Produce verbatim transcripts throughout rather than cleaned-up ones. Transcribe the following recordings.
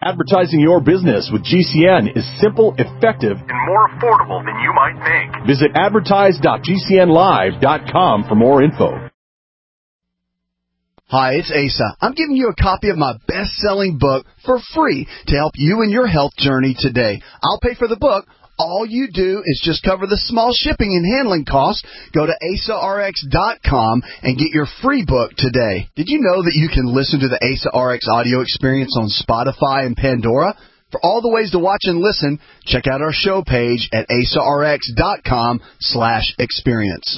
Advertising your business with G C N is simple, effective, and more affordable than you might think. Visit advertise dot g c n live dot com for more info. Hi, it's Asa. I'm giving you a copy of my best-selling book for free to help you in your health journey today. I'll pay for the book. All you do is just cover the small shipping and handling costs. Go to asa r x dot com and get your free book today. Did you know that you can listen to the Asa R X audio experience on Spotify and Pandora? For all the ways to watch and listen, check out our show page at asa r x dot com slash experience.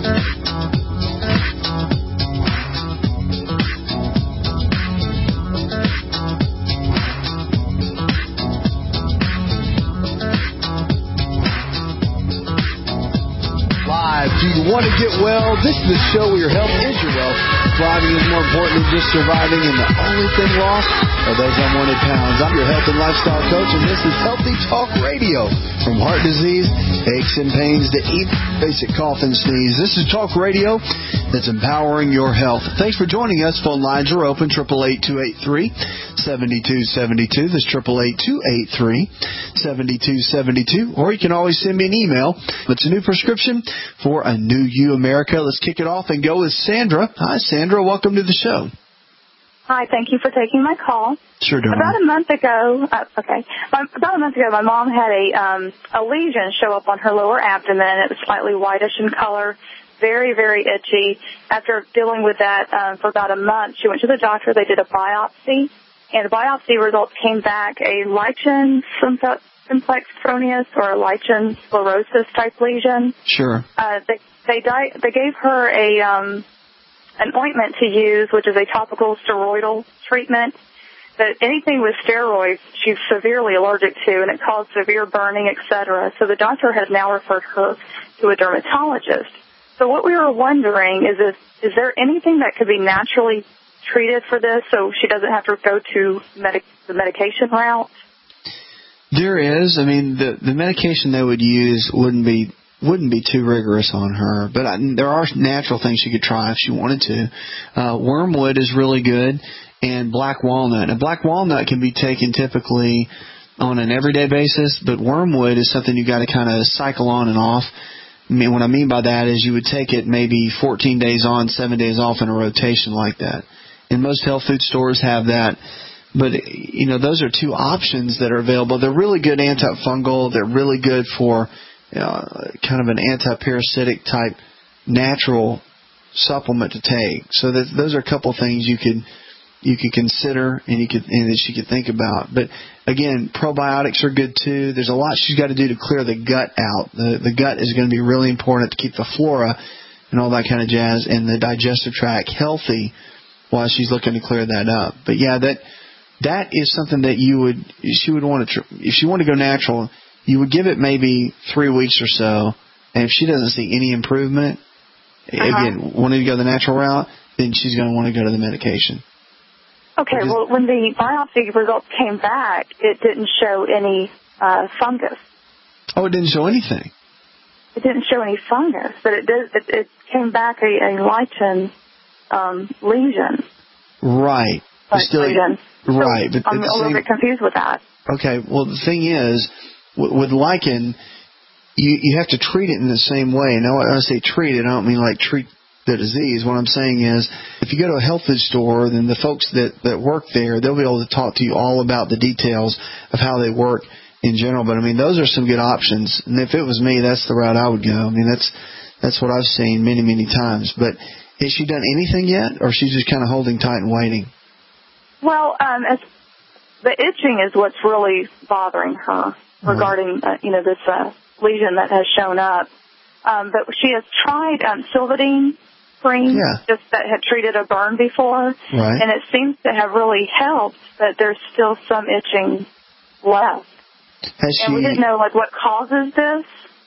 Do you want to get well? This is the show where your health is your wealth. Thriving is more important than just surviving, and the only thing lost are those unwanted pounds. I'm your health and lifestyle coach, and this is Healthy Talk Radio. From heart disease, aches and pains, to even basic cough and sneeze. This is Talk Radio that's empowering your health. Thanks for joining us. Phone lines are open, eight eight eight, two eight three, seven two seven two. That's eight eight eight, two eight three, seven two seven two. Or you can always send me an email. It's a new prescription for a new you, America. Let's kick it off and go with Sandra. Hi, Sandra. Welcome to the show. Hi, thank you for taking my call. Sure, darling. About a month ago, uh, okay, about a month ago, my mom had a um, a lesion show up on her lower abdomen. It was slightly whitish in color, very, very itchy. After dealing with that um, for about a month, she went to the doctor. They did a biopsy, and the biopsy results came back a lichen simplex proneus or a lichen sclerosis type lesion. Sure. Uh, they they, di- they gave her a um, an ointment to use, which is a topical steroidal treatment. But anything with steroids, she's severely allergic to, and it caused severe burning, et cetera. So the doctor has now referred her to a dermatologist. So what we were wondering is, if, is there anything that could be naturally treated for this so she doesn't have to go to medic- the medication route? There is. I mean, the, the medication they would use wouldn't be wouldn't be too rigorous on her, but I, there are natural things she could try if she wanted to. Uh, wormwood is really good, and black walnut. Now, black walnut can be taken typically on an everyday basis, but wormwood is something you got to kind of cycle on and off. I mean, what I mean by that is you would take it maybe fourteen days on, seven days off in a rotation like that. And most health food stores have that. But, you know, those are two options that are available. They're really good antifungal. They're really good for uh, kind of an anti-parasitic type natural supplement to take. So that, those are a couple things you could you could consider and you could and that she could think about. But again, probiotics are good too. There's a lot she's got to do to clear the gut out. The the gut is going to be really important to keep the flora and all that kind of jazz and the digestive tract healthy while she's looking to clear that up. But yeah, that that is something that you would she would want to if she wanted to go natural, you would give it maybe three weeks or so, and if she doesn't see any improvement, uh-huh. again, wanting to go the natural route, then she's going to want to go to the medication. Okay, because, well, when the biopsy results came back, it didn't show any uh, fungus. Oh, it didn't show anything? It didn't show any fungus, but it did. It, it came back a, a lichen um, lesion. Right. Like still, lesion. Right. So but I'm a little same, bit confused with that. Okay, well, the thing is, with, with lichen, you, you have to treat it in the same way. Now, when I say treat it, I don't mean like treat the disease. What I'm saying is, if you go to a health food store, then the folks that, that work there, they'll be able to talk to you all about the details of how they work in general. But I mean, those are some good options. And if it was me, that's the route I would go. I mean, that's that's what I've seen many, many times. But has she done anything yet, or she's just kind of holding tight and waiting? Well, um, as the itching is what's really bothering her regarding, uh, you know, this uh, lesion that has shown up. Um, but she has tried um, Silvadene cream, yeah. just that had treated a burn before, right. and it seems to have really helped, but there's still some itching left. Has and she, we didn't know, like, what causes this.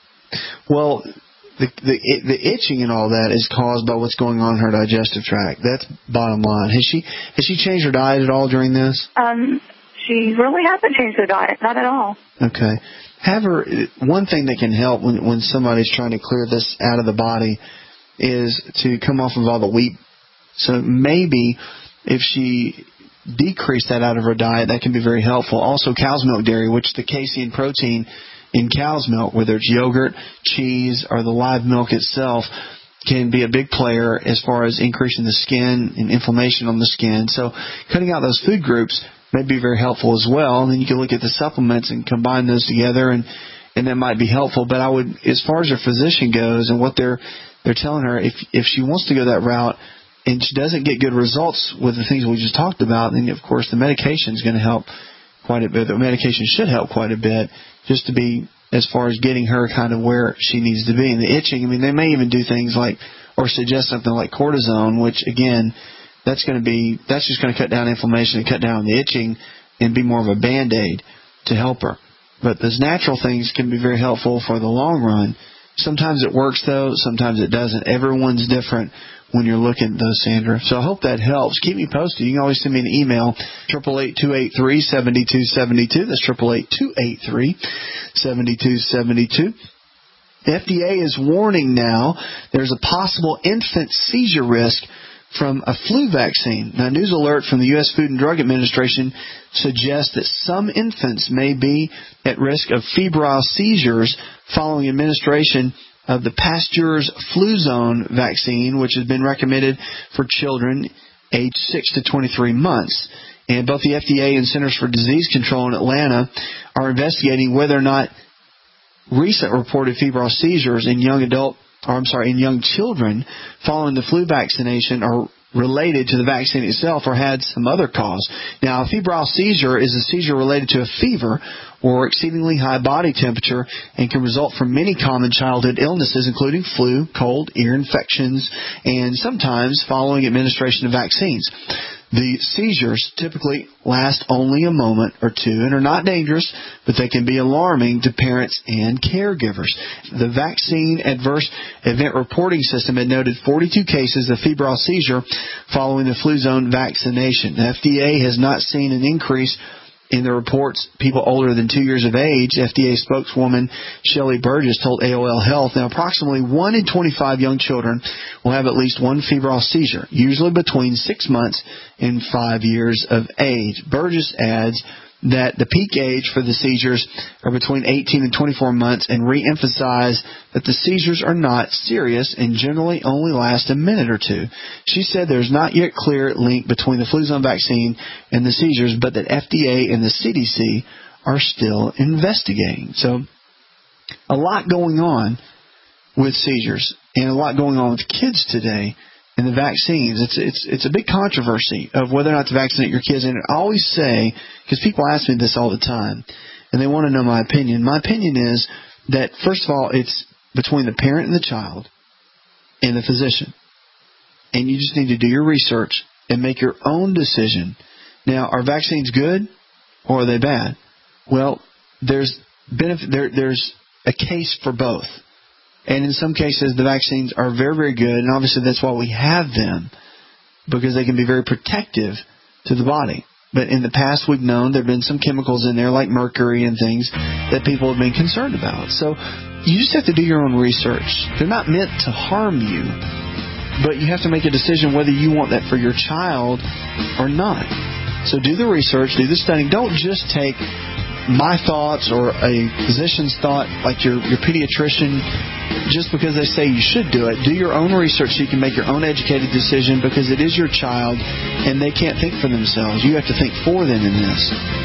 Well, the, the the itching and all that is caused by what's going on in her digestive tract. That's bottom line. Has she has she changed her diet at all during this? Um, she really hasn't changed her diet, not at all. Okay. Have her. One thing that can help when when somebody's trying to clear this out of the body is to come off of all the wheat. So maybe if she decrease that out of her diet, that can be very helpful. Also, cow's milk dairy, which the casein protein in cow's milk, whether it's yogurt, cheese, or the live milk itself, can be a big player as far as increasing the skin and inflammation on the skin. So cutting out those food groups may be very helpful as well. And then you can look at the supplements and combine those together, and, and that might be helpful. But I would, as far as her physician goes and what they're they're telling her, if if she wants to go that route and she doesn't get good results with the things we just talked about, then, of course, the medication is going to help quite a bit. The medication should help quite a bit just to be as far as getting her kind of where she needs to be. And the itching, I mean, they may even do things like, or suggest something like cortisone, which, again, that's going to be, that's just going to cut down inflammation and cut down the itching and be more of a Band-Aid to help her. But those natural things can be very helpful for the long run. Sometimes it works, though. Sometimes it doesn't. Everyone's different when you're looking at those, Sandra. So I hope that helps. Keep me posted. You can always send me an email, eight eight eight, two eight three, seven two seven two. That's eight eight eight, two eight three, seven two seven two. The F D A is warning now there's a possible infant seizure risk from a flu vaccine. Now, a news alert from the U S Food and Drug Administration suggests that some infants may be at risk of febrile seizures following administration of the Pasteur's Fluzone vaccine, which has been recommended for children aged six to twenty-three months. And both the F D A and Centers for Disease Control in Atlanta are investigating whether or not recent reported febrile seizures in young adult, or I'm sorry, in young children following the flu vaccination are related to the vaccine itself or had some other cause. Now, a febrile seizure is a seizure related to a fever or exceedingly high body temperature and can result from many common childhood illnesses, including flu, cold, ear infections, and sometimes following administration of vaccines. The seizures typically last only a moment or two and are not dangerous, but they can be alarming to parents and caregivers. The Vaccine Adverse Event Reporting System had noted forty-two cases of febrile seizure following the Fluzone vaccination. The F D A has not seen an increase in the reports people older than two years of age. F D A spokeswoman Shelley Burgess told A O L Health, now approximately one in twenty-five young children will have at least one febrile seizure, usually between six months and five years of age. Burgess adds that the peak age for the seizures are between eighteen and twenty-four months and re-emphasize that the seizures are not serious and generally only last a minute or two. She said there's not yet clear link between the Fluzone vaccine and the seizures, but that F D A and the C D C are still investigating. So a lot going on with seizures and a lot going on with kids today. And the vaccines, it's it's it's a big controversy of whether or not to vaccinate your kids. And I always say, because people ask me this all the time, and they want to know my opinion. My opinion is that, first of all, it's between the parent and the child and the physician. And you just need to do your research and make your own decision. Now, are vaccines good or are they bad? Well, there's benefit. There, there's a case for both. And in some cases, the vaccines are very, very good, and obviously that's why we have them, because they can be very protective to the body. But in the past, we've known there have been some chemicals in there, like mercury and things, that people have been concerned about. So you just have to do your own research. They're not meant to harm you, but you have to make a decision whether you want that for your child or not. So do the research, do the studying. Don't just take my thoughts or a physician's thought, like your, your pediatrician, just because they say you should do it. Do your own research so you can make your own educated decision, because it is your child and they can't think for themselves. You have to think for them in this.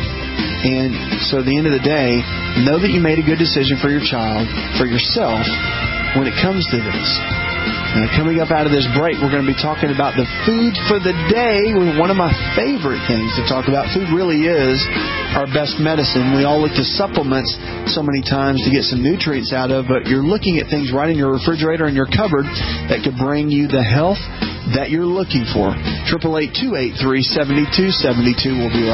And so at the end of the day, know that you made a good decision for your child, for yourself, when it comes to this. Now, coming up out of this break, we're going to be talking about the food for the day. One of my favorite things to talk about. Food really is our best medicine. We all look to supplements so many times to get some nutrients out of, but you're looking at things right in your refrigerator and your cupboard that could bring you the health that you're looking for. eight eight eight, two eight three, seven two seven two will be right.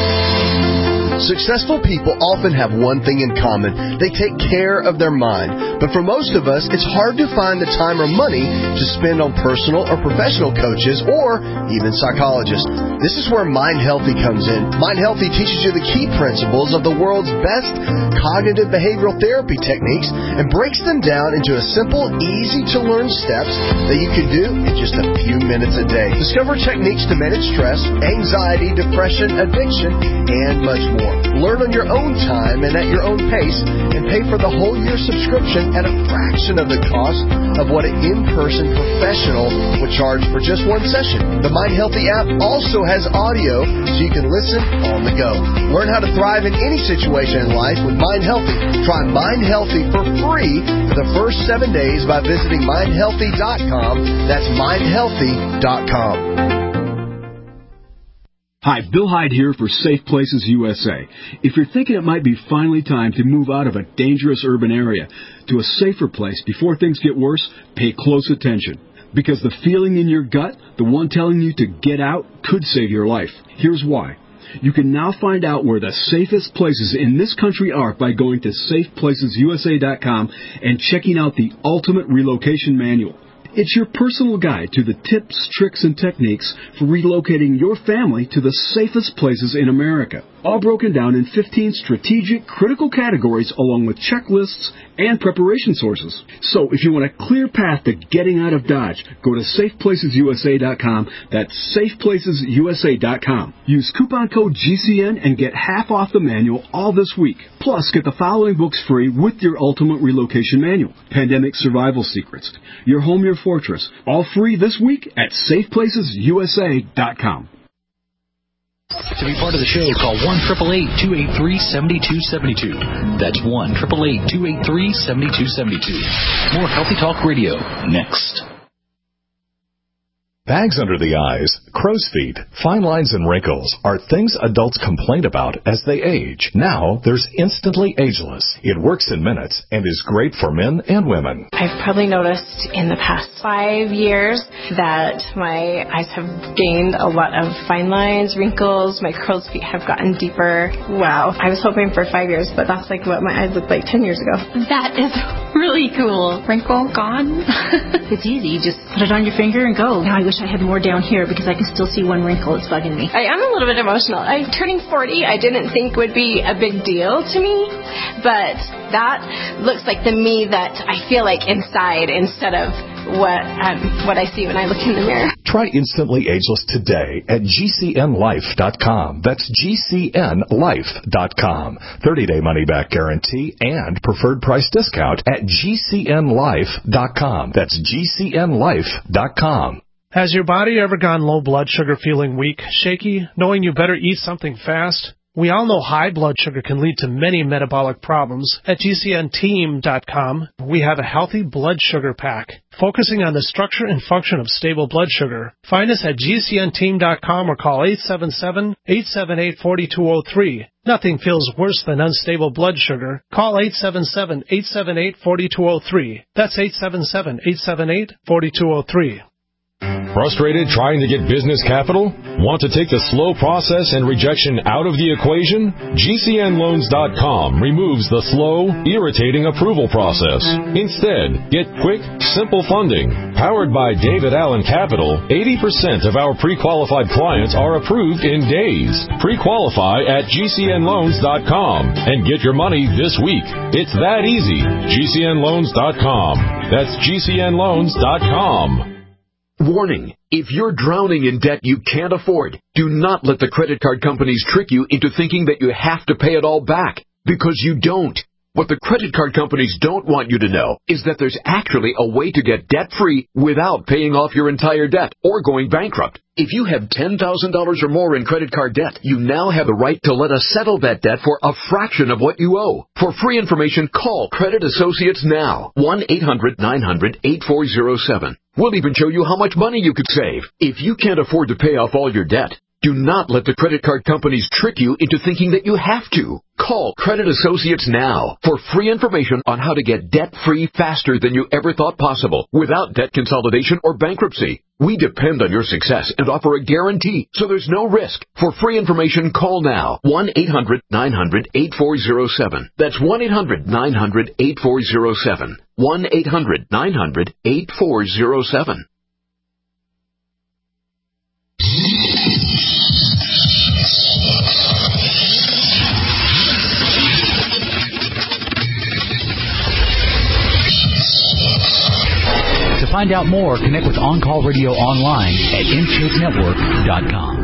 Successful people often have one thing in common. They take care of their mind. But for most of us, it's hard to find the time or money to spend on personal or professional coaches or even psychologists. This is where Mind Healthy comes in. Mind Healthy teaches you the key principles of the world's best cognitive behavioral therapy techniques and breaks them down into a simple, easy-to-learn steps that you can do in just a few minutes a day. Discover techniques to manage stress, anxiety, depression, addiction, and much more. Learn on your own time and at your own pace, and pay for the whole year subscription at a fraction of the cost of what an in-person professional would charge for just one session. The Mind Healthy app also has audio so you can listen on the go. Learn how to thrive in any situation in life with Mind Healthy. Try Mind Healthy for free for the first seven days by visiting mind healthy dot com. That's mind healthy dot com. Hi, Bill Hyde here for Safe Places U S A. If you're thinking it might be finally time to move out of a dangerous urban area to a safer place before things get worse, pay close attention. Because the feeling in your gut, the one telling you to get out, could save your life. Here's why. You can now find out where the safest places in this country are by going to safe places U S A dot com and checking out the Ultimate Relocation Manual. It's your personal guide to the tips, tricks, and techniques for relocating your family to the safest places in America. All broken down in fifteen strategic, critical categories along with checklists and preparation sources. So if you want a clear path to getting out of Dodge, go to safe places U S A dot com. That's safe places U S A dot com. Use coupon code G C N and get half off the manual all this week. Plus, get the following books free with your Ultimate Relocation Manual. Pandemic Survival Secrets. Your Home, Your Fortress. All free this week at safe places U S A dot com. To be part of the show, call one eight eight eight, two eight three, seven two seven two. That's one eight eight eight, two eight three, seven two seven two. More Healthy Talk Radio next. Bags under the eyes, crow's feet, fine lines, and wrinkles are things adults complain about as they age. Now, there's Instantly Ageless. It works in minutes and is great for men and women. I've probably noticed in the past five years that my eyes have gained a lot of fine lines, wrinkles, my crow's feet have gotten deeper. Wow. I was hoping for five years, but that's like what my eyes looked like ten years ago. That is really cool. Wrinkle gone. It's easy. You just put it on your finger and go. Now I wish I had more down here because I can still see one wrinkle. It's bugging me. I am a little bit emotional. I turning forty, I didn't think would be a big deal to me, but that looks like the me that I feel like inside instead of what um, what I see when I look in the mirror. Try Instantly Ageless today at G C N life dot com. That's G C N life dot com. thirty-day money-back guarantee and preferred price discount at G C N life dot com. That's G C N life dot com. Has your body ever gone low blood sugar, feeling weak, shaky, knowing you better eat something fast? We all know high blood sugar can lead to many metabolic problems. At G C N team dot com, we have a healthy blood sugar pack, focusing on the structure and function of stable blood sugar. Find us at G C N team dot com or call eight seven seven, eight seven eight, four two zero three. Nothing feels worse than unstable blood sugar. Call eight seven seven, eight seven eight, four two zero three. That's eight seven seven, eight seven eight, four two zero three. Frustrated trying to get business capital? Want to take the slow process and rejection out of the equation? G C N loans dot com removes the slow, irritating approval process. Instead, get quick, simple funding. Powered by David Allen Capital, eighty percent of our pre-qualified clients are approved in days. Pre-qualify at G C N loans dot com and get your money this week. It's that easy. G C N loans dot com. That's G C N loans dot com. Warning, if you're drowning in debt you can't afford, do not let the credit card companies trick you into thinking that you have to pay it all back, because you don't. What the credit card companies don't want you to know is that there's actually a way to get debt-free without paying off your entire debt or going bankrupt. If you have ten thousand dollars or more in credit card debt, you now have the right to let us settle that debt for a fraction of what you owe. For free information, call Credit Associates now, one eight hundred, nine hundred, eight four zero seven. We'll even show you how much money you could save. If you can't afford to pay off all your debt, do not let the credit card companies trick you into thinking that you have to. Call Credit Associates now for free information on how to get debt-free faster than you ever thought possible without debt consolidation or bankruptcy. We depend on your success and offer a guarantee, so there's no risk. For free information, call now, one eight hundred, nine hundred, eight four zero seven. That's one eight hundred, nine hundred, eight four zero seven. one eight hundred nine hundred eight four zero seven. To find out more, connect with On Call Radio online at intake network dot com.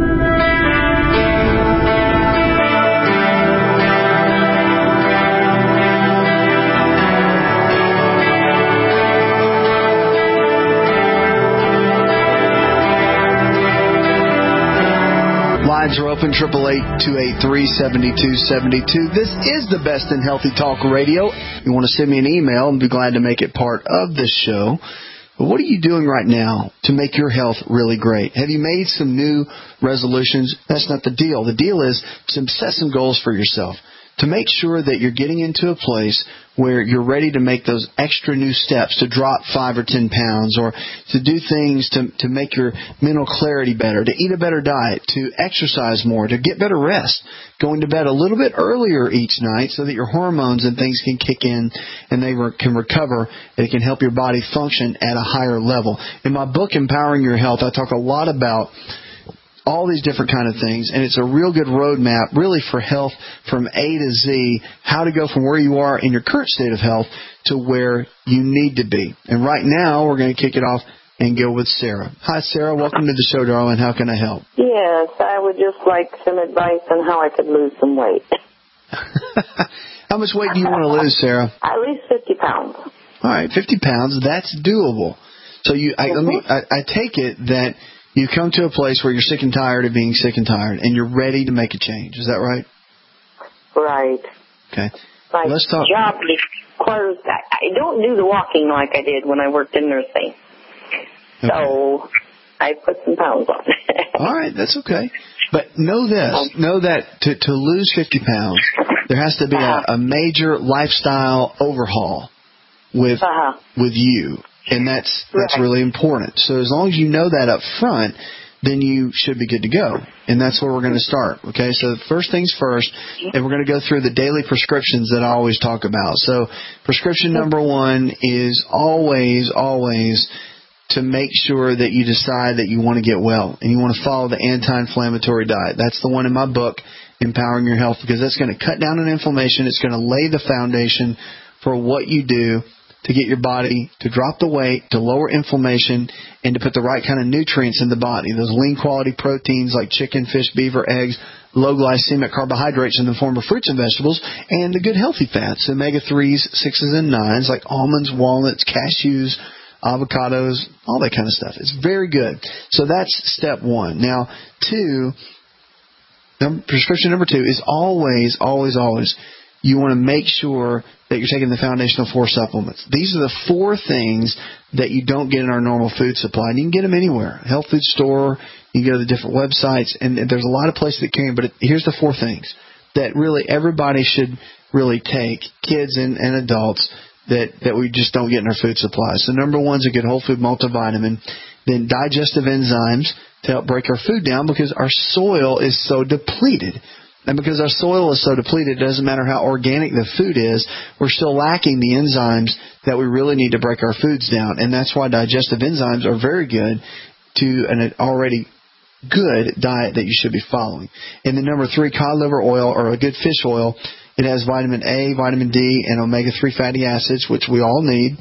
Lines are open, eight eight eight, two eight three, seven two seven two. This is the best in Healthy Talk Radio. You want to send me an email and be glad to make it part of this show. But what are you doing right now to make your health really great? Have you made some new resolutions? That's not the deal. The deal is to set some goals for yourself, to make sure that you're getting into a place where you're ready to make those extra new steps, to drop five or ten pounds, or to do things to, to make your mental clarity better, to eat a better diet, to exercise more, to get better rest, going to bed a little bit earlier each night so that your hormones and things can kick in and they re- can recover, and it can help your body function at a higher level. In my book, Empowering Your Health, I talk a lot about all these different kind of things, and it's a real good roadmap really for health from A to Z, how to go from where you are in your current state of health to where you need to be. And right now, we're going to kick it off and go with Sarah. Hi, Sarah. Welcome to the show, darling. How can I help? Yes, I would just like some advice on how I could lose some weight. How much weight do you want to lose, Sarah? At least fifty pounds. All right, fifty pounds. That's doable. So you, I, let me, I, I take it that you come to a place where you're sick and tired of being sick and tired, and you're ready to make a change. Is that right? Right. Okay. My Let's talk. job requires that. I don't do the walking like I did when I worked in nursing. Okay. So I put some pounds on. All right, that's okay. But know this, know that to, to lose fifty pounds, there has to be uh-huh. a, a major lifestyle overhaul with uh-huh. with you. And that's that's right. really important. So as long as you know that up front, then you should be good to go. And that's where we're going to start. Okay, so first things first, and we're going to go through the daily prescriptions that I always talk about. So prescription number one is always, always to make sure that you decide that you want to get well and you want to follow the anti-inflammatory diet. That's the one in my book, Empowering Your Health, because that's going to cut down on inflammation. It's going to lay the foundation for what you do to get your body to drop the weight, to lower inflammation, and to put the right kind of nutrients in the body. Those lean quality proteins like chicken, fish, beaver, eggs, low glycemic carbohydrates in the form of fruits and vegetables, and the good healthy fats, omega threes, sixes, and nines like almonds, walnuts, cashews, avocados, all that kind of stuff. It's very good. So that's step one. Now, two, number, prescription number two is always, always, always, you want to make sure that you're taking the foundational four supplements. These are the four things that you don't get in our normal food supply. And you can get them anywhere. Health food store, you can go to the different websites, and there's a lot of places that carry them. But it, here's the four things that really everybody should really take, kids and, and adults, that, that we just don't get in our food supply. So number one is a good whole food multivitamin. Then digestive enzymes to help break our food down because our soil is so depleted. And because our soil is so depleted, it doesn't matter how organic the food is, we're still lacking the enzymes that we really need to break our foods down. And that's why digestive enzymes are very good to an already good diet that you should be following. And then number three, cod liver oil or a good fish oil. It has vitamin A, vitamin D, and omega three fatty acids, which we all need.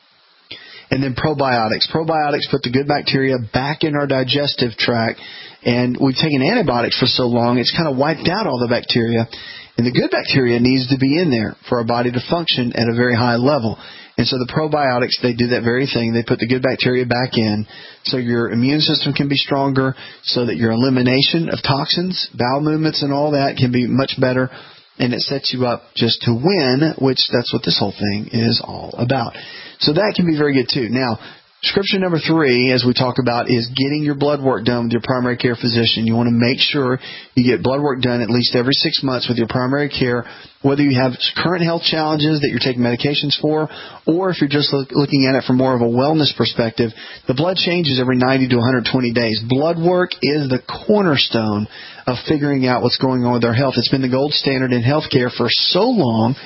And then probiotics. Probiotics put the good bacteria back in our digestive tract. And we've taken antibiotics for so long, it's kind of wiped out all the bacteria. And the good bacteria needs to be in there for our body to function at a very high level. And so the probiotics, they do that very thing. They put the good bacteria back in so your immune system can be stronger, so that your elimination of toxins, bowel movements, and all that can be much better. And it sets you up just to win, which that's what this whole thing is all about. So that can be very good too. Now, prescription number three, as we talk about, is getting your blood work done with your primary care physician. You want to make sure you get blood work done at least every six months with your primary care, whether you have current health challenges that you're taking medications for, or if you're just look, looking at it from more of a wellness perspective. The blood changes every ninety to one hundred twenty days. Blood work is the cornerstone of figuring out what's going on with our health. It's been the gold standard in healthcare for so long.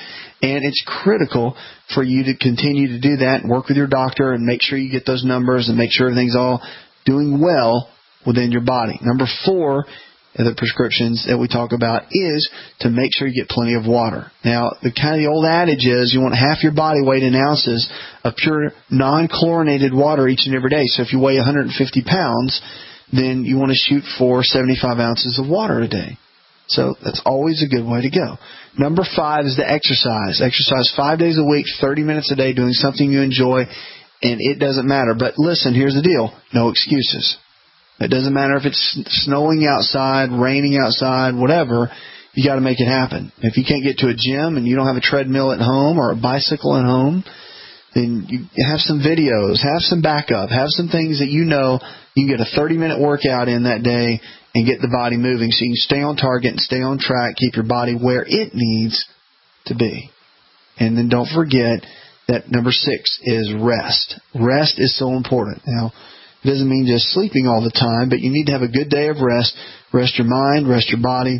And it's critical for you to continue to do that and work with your doctor and make sure you get those numbers and make sure everything's all doing well within your body. Number four of the prescriptions that we talk about is to make sure you get plenty of water. Now, the kind of the old adage is you want half your body weight in ounces of pure non-chlorinated water each and every day. So if you weigh one hundred fifty pounds, then you want to shoot for seventy-five ounces of water a day. So that's always a good way to go. Number five is the exercise. Exercise five days a week, thirty minutes a day, doing something you enjoy, and it doesn't matter. But listen, here's the deal. No excuses. It doesn't matter if it's snowing outside, raining outside, whatever. You got to make it happen. If you can't get to a gym and you don't have a treadmill at home or a bicycle at home, then you have some videos, have some backup, have some things that you know you can get a thirty-minute workout in that day and get the body moving so you can stay on target and stay on track, keep your body where it needs to be. And then don't forget that number six is rest. Rest is so important. Now, it doesn't mean just sleeping all the time, but you need to have a good day of rest. Rest your mind, rest your body.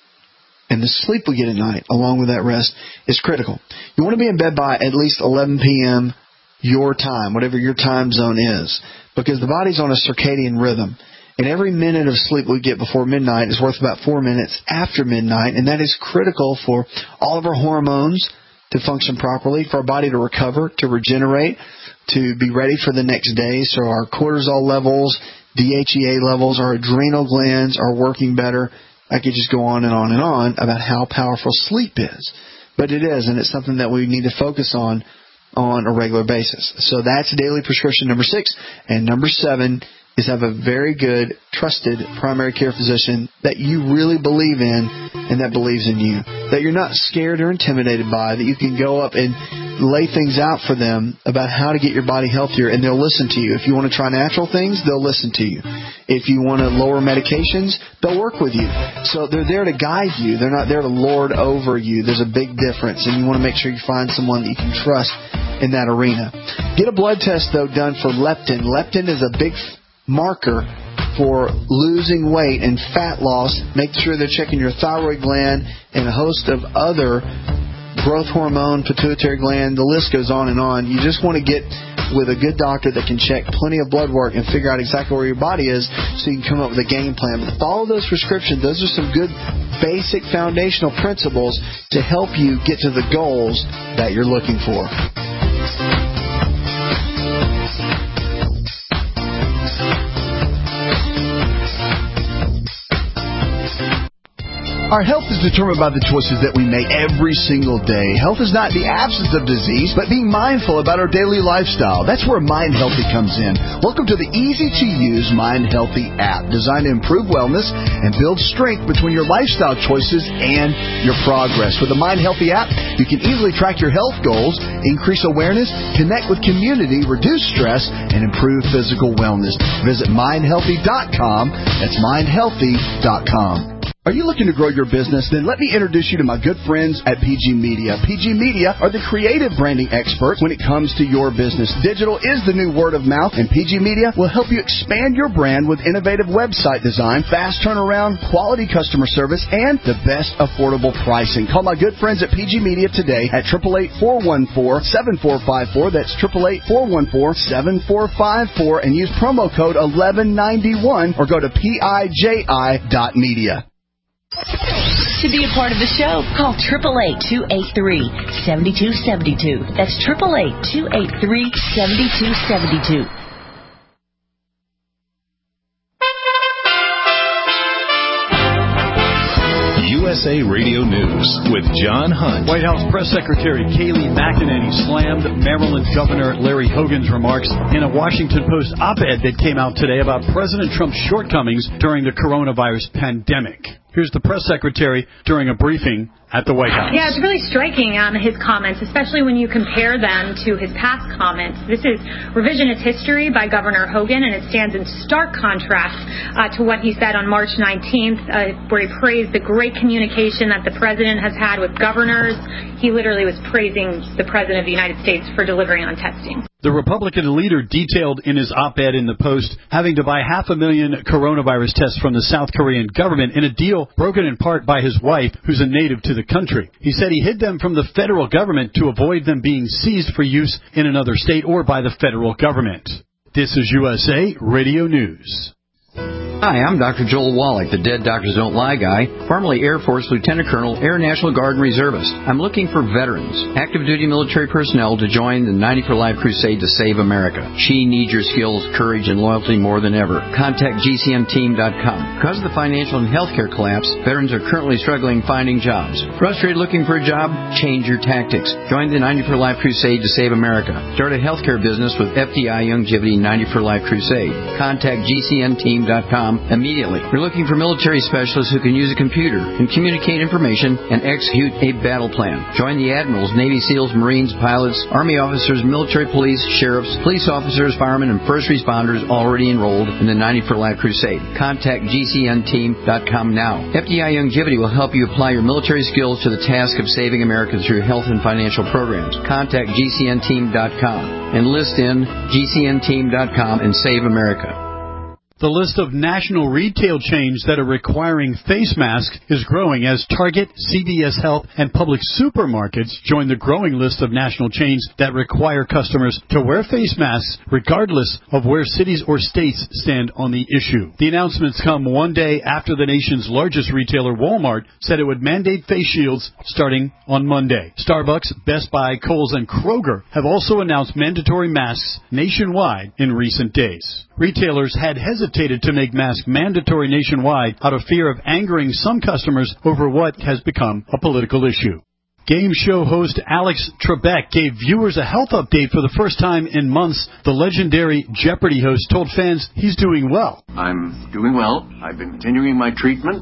And the sleep we get at night, along with that rest, is critical. You want to be in bed by at least eleven p.m. your time, whatever your time zone is, because the body's on a circadian rhythm. And every minute of sleep we get before midnight is worth about four minutes after midnight, and that is critical for all of our hormones to function properly, for our body to recover, to regenerate, to be ready for the next day. So our cortisol levels, D H E A levels, our adrenal glands are working better. I could just go on and on and on about how powerful sleep is. But it is, and it's something that we need to focus on on a regular basis. So that's daily prescription number six. And number seven is have a very good, trusted primary care physician that you really believe in and that believes in you, that you're not scared or intimidated by, that you can go up and lay things out for them about how to get your body healthier, and they'll listen to you. If you want to try natural things, they'll listen to you. If you want to lower medications, they'll work with you. So they're there to guide you. They're not there to lord over you. There's a big difference, and you want to make sure you find someone that you can trust in that arena. Get a blood test, though, done for leptin. Leptin is a big marker for losing weight and fat loss. Make sure they're checking your thyroid gland and a host of other growth hormone, pituitary gland. The list goes on and on. You just want to get with a good doctor that can check plenty of blood work and figure out exactly where your body is so you can come up with a game plan. But follow those prescriptions. Those are some good basic foundational principles to help you get to the goals that you're looking for. Our health is determined by the choices that we make every single day. Health is not the absence of disease, but being mindful about our daily lifestyle. That's where Mind Healthy comes in. Welcome to the easy-to-use Mind Healthy app, designed to improve wellness and build strength between your lifestyle choices and your progress. With the Mind Healthy app, you can easily track your health goals, increase awareness, connect with community, reduce stress, and improve physical wellness. Visit mind healthy dot com. That's mind healthy dot com. Are you looking to grow your business? Then let me introduce you to my good friends at P G Media. P G Media are the creative branding experts when it comes to your business. Digital is the new word of mouth, and P G Media will help you expand your brand with innovative website design, fast turnaround, quality customer service, and the best affordable pricing. Call my good friends at P G Media today at eight eight eight, four one four, seven four five four. That's eight eight eight, four one four, seven four five four, and use promo code eleven ninety-one or go to P I J I dot media. To be a part of the show, call eight eight eight, two eight three, seven two seven two. That's eight eight eight, two eight three, seven two seven two. U S A Radio News with John Hunt. White House Press Secretary Kayleigh McEnany slammed Maryland Governor Larry Hogan's remarks in a Washington Post op-ed that came out today about President Trump's shortcomings during the coronavirus pandemic. Here's the press secretary during a briefing at the White House. Yeah, it's really striking, um, his comments, especially when you compare them to his past comments. This is revisionist history by Governor Hogan, and it stands in stark contrast uh, to what he said on March nineteenth, uh, where he praised the great communication that the president has had with governors. He literally was praising the president of the United States for delivering on testing. The Republican leader detailed in his op-ed in the Post having to buy half a million coronavirus tests from the South Korean government in a deal broken in part by his wife, who's a native to the country. He said he hid them from the federal government to avoid them being seized for use in another state or by the federal government. This is U S A Radio News. Hi, I'm Doctor Joel Wallach, the Dead Doctors Don't Lie guy, formerly Air Force Lieutenant Colonel, Air National Guard and Reservist. I'm looking for veterans, active duty military personnel to join the ninety for Life crusade to save America. She needs your skills, courage, and loyalty more than ever. Contact G C N team dot com. Because of the financial and healthcare collapse, veterans are currently struggling finding jobs. Frustrated looking for a job? Change your tactics. Join the ninety for Life crusade to save America. Start a healthcare business with F D I Longevity ninety for Life crusade. Contact G C N team dot com immediately. We're looking for military specialists who can use a computer and communicate information and execute a battle plan. Join the admirals, Navy SEALs, Marines, pilots, Army officers, military police, sheriffs, police officers, firemen, and first responders already enrolled in the ninety for Life crusade. Contact G C N team dot com now. F D I Longevity will help you apply your military skills to the task of saving America through health and financial programs. Contact G C N team dot com. Enlist in G C N team dot com and save America. The list of national retail chains that are requiring face masks is growing as Target, C V S Health, and public supermarkets join the growing list of national chains that require customers to wear face masks regardless of where cities or states stand on the issue. The announcements come one day after the nation's largest retailer, Walmart, said it would mandate face shields starting on Monday. Starbucks, Best Buy, Kohl's, and Kroger have also announced mandatory masks nationwide in recent days. Retailers had hesitated to make masks mandatory nationwide out of fear of angering some customers over what has become a political issue. Game show host Alex Trebek gave viewers a health update for the first time in months. The legendary Jeopardy host told fans he's doing well. I'm doing well. I've been continuing my treatment,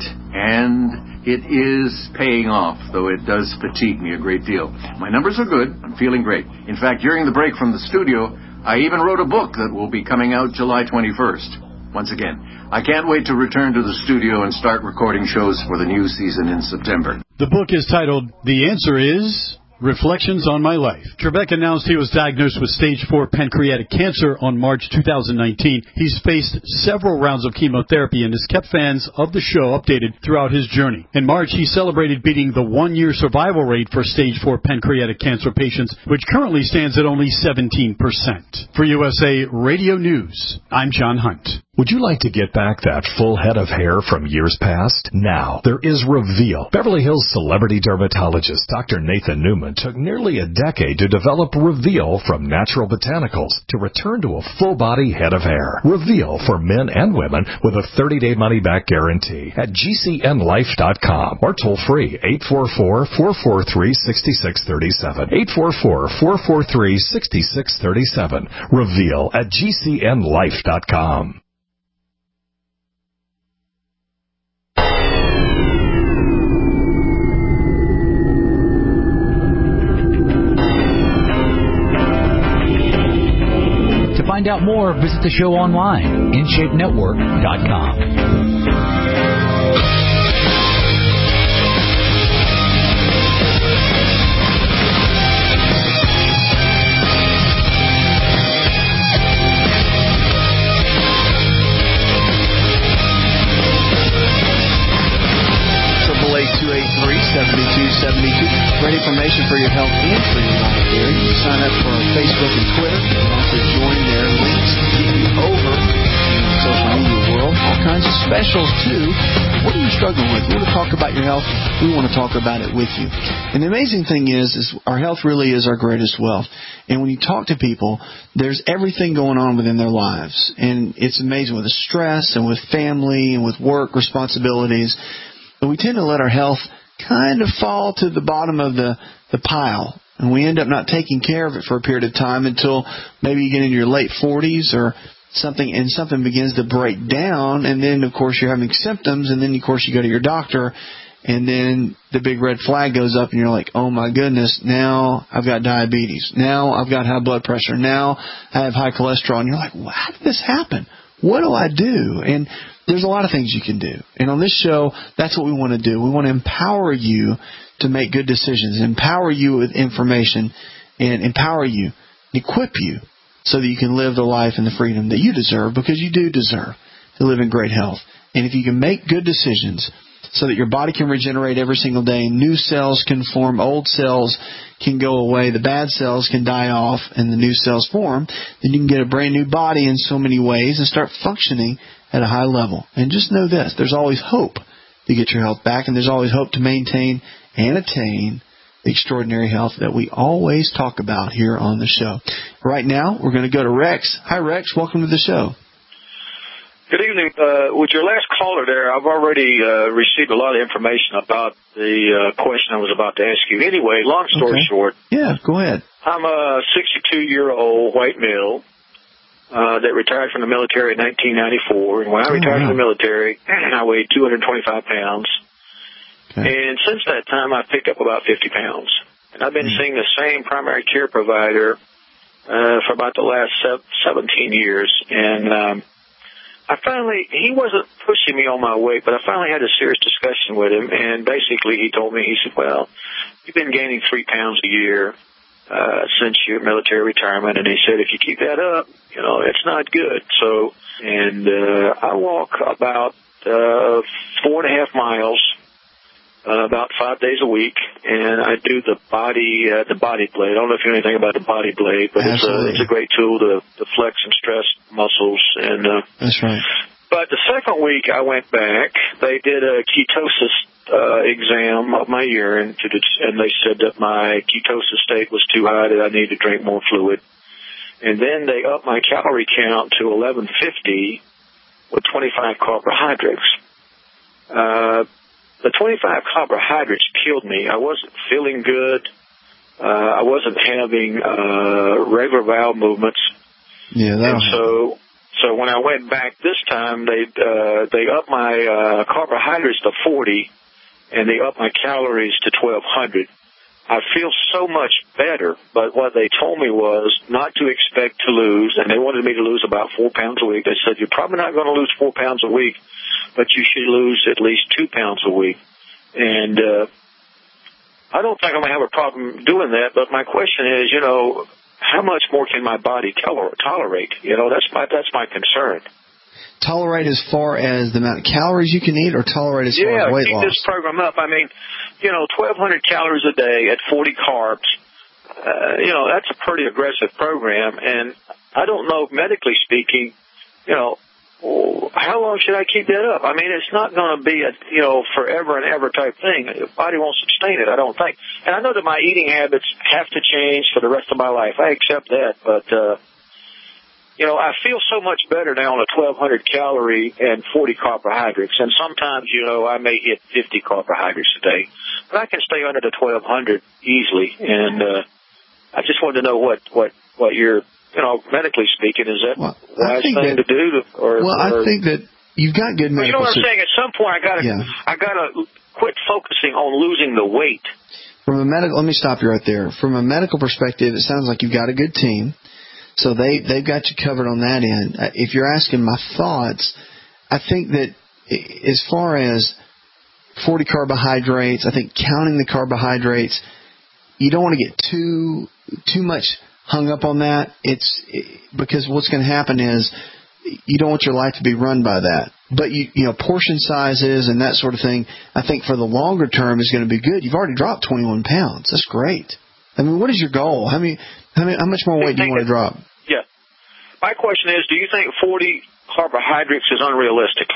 and it is paying off, though it does fatigue me a great deal. My numbers are good. I'm feeling great. In fact, during the break from the studio, I even wrote a book that will be coming out July twenty-first. Once again, I can't wait to return to the studio and start recording shows for the new season in September. The book is titled The Answer Is Reflections on My Life. Trebek announced he was diagnosed with stage four pancreatic cancer on March two thousand nineteen. He's faced several rounds of chemotherapy and has kept fans of the show updated throughout his journey. In March, he celebrated beating the one-year survival rate for stage four pancreatic cancer patients, which currently stands at only seventeen percent. For U S A Radio News, I'm John Hunt. Would you like to get back that full head of hair from years past? Now, there is Reveal. Beverly Hills celebrity dermatologist Doctor Nathan Newman took nearly a decade to develop Reveal from natural botanicals to return to a full-body head of hair. Reveal for men and women with a thirty-day money-back guarantee at G C N life dot com or toll-free eight four four, four four three, six six three seven. eight four four, four four three, six six three seven. Reveal at G C N life dot com. To find out more, visit the show online, in shape network dot com. seventy-two seventy-two. Great information for your health and for your life there. You can sign up for Facebook and Twitter. You can also join their links to get you over in the social media world. All kinds of specials, too. What are you struggling with? You want to talk about your health? We want to talk about it with you. And the amazing thing is, is our health really is our greatest wealth. And when you talk to people, there's everything going on within their lives. And it's amazing with the stress and with family and with work responsibilities. But we tend to let our health kind of fall to the bottom of the, the pile. And we end up not taking care of it for a period of time until maybe you get into your late forties or something, and something begins to break down. And then, of course, you're having symptoms. And then, of course, you go to your doctor. And then the big red flag goes up and you're like, oh, my goodness, now I've got diabetes. Now I've got high blood pressure. Now I have high cholesterol. And you're like, well, how did this happen? What do I do? And there's a lot of things you can do. And on this show, that's what we want to do. We want to empower you to make good decisions, empower you with information, and empower you, equip you so that you can live the life and the freedom that you deserve, because you do deserve to live in great health. And if you can make good decisions so that your body can regenerate every single day, new cells can form, old cells can go away, the bad cells can die off, and the new cells form, then you can get a brand new body in so many ways and start functioning at a high level. And just know this, there's always hope to get your health back, and there's always hope to maintain and attain the extraordinary health that we always talk about here on the show. Right now, we're going to go to Rex. Hi, Rex. Welcome to the show. Good evening. Uh, with your last caller there, I've already uh, received a lot of information about the uh, question I was about to ask you. Anyway, long story Okay. short, Yeah, go ahead. I'm a sixty-two-year-old white male uh, that retired from the military in nineteen ninety-four. And when I retired wow. from the military, I weighed two hundred twenty-five pounds. Okay. And since that time, I've picked up about fifty pounds. And I've been Mm. seeing the same primary care provider uh, for about the last seventeen years. And um, I finally, he wasn't pushing me on my weight, but I finally had a serious discussion with him. And basically, he told me, he said, well, you've been gaining three pounds a year uh, since your military retirement. And he said, if you keep that up, you know, it's not good. So, and uh, I walk about uh, four and a half miles. Uh, about five days a week, and I do the body uh, the body blade. I don't know if you know anything about the body blade, but it's a, it's a great tool to, to flex and stress muscles. And uh, That's right. But the second week I went back, they did a ketosis uh, exam of my urine, to det- and they said that my ketosis state was too high, that I needed to drink more fluid. And then they upped my calorie count to eleven fifty with twenty-five carbohydrates. Uh, The twenty-five carbohydrates killed me. I wasn't feeling good. Uh, I wasn't having uh, regular bowel movements. Yeah, and so, so when I went back this time, they uh, they upped my uh, carbohydrates to forty, and they upped my calories to twelve hundred. I feel so much better, but what they told me was not to expect to lose, and they wanted me to lose about four pounds a week. They said, you're probably not going to lose four pounds a week, but you should lose at least two pounds a week. And uh, I don't think I'm going to have a problem doing that, but my question is, you know, how much more can my body toler- tolerate? You know, that's my that's my concern. Tolerate as far as the amount of calories you can eat, or tolerate as yeah, far as weight keep loss? this program up. I mean, you know, twelve hundred calories a day at forty carbs, uh, you know, that's a pretty aggressive program. And I don't know, medically speaking, you know, how long should I keep that up? I mean, it's not going to be a, you know, forever and ever type thing. The body won't sustain it, I don't think. And I know that my eating habits have to change for the rest of my life. I accept that. But, uh, you know, I feel so much better now on a twelve hundred calorie and forty carbohydrates. And sometimes, you know, I may hit fifty carbohydrates a day. But I can stay under the twelve hundred easily. And uh, I just wanted to know what, what, what your, you know, medically speaking, is that well, wise thing that, to do? To, or, well, I or, think that you've got good medical... You know what I'm saying? At some point, I got to yeah. I got to quit focusing on losing the weight. From a medical... Let me stop you right there. From a medical perspective, it sounds like you've got a good team. So they, they've got you covered on that end. If you're asking my thoughts, I think that as far as forty carbohydrates, I think counting the carbohydrates, you don't want to get too too much hung up on that. It's because what's going to happen is you don't want your life to be run by that. But, you, you know, portion sizes and that sort of thing, I think for the longer term is going to be good. You've already dropped twenty-one pounds. That's great. I mean, what is your goal? How many, how many, how much more weight do you want to drop? Yeah. My question is, do you think forty carbohydrates is unrealistic?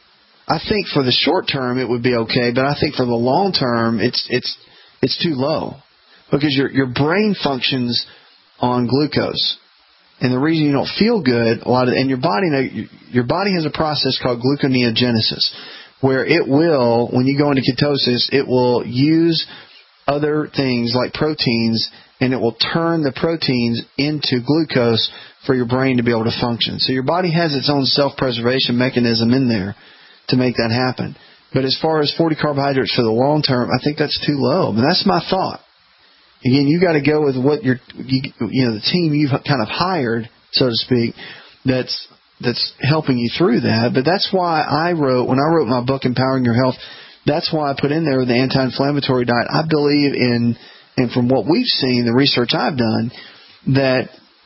I think for the short term it would be okay, but I think for the long term it's it's it's too low because your your brain functions on glucose, and the reason you don't feel good a lot of and your body your body has a process called gluconeogenesis, where it will, when you go into ketosis, it will use other things like proteins, and it will turn the proteins into glucose for your brain to be able to function. So your body has its own self-preservation mechanism in there to make that happen. But as far as forty carbohydrates for the long term, I think that's too low. But that's my thought. Again, you got to go with what your, you, you know, the team you've kind of hired, so to speak, that's that's helping you through that. But that's why I wrote, when I wrote my book, Empowering Your Health, that's why I put in there the anti-inflammatory diet. I believe in, and from what we've seen, the research I've done, that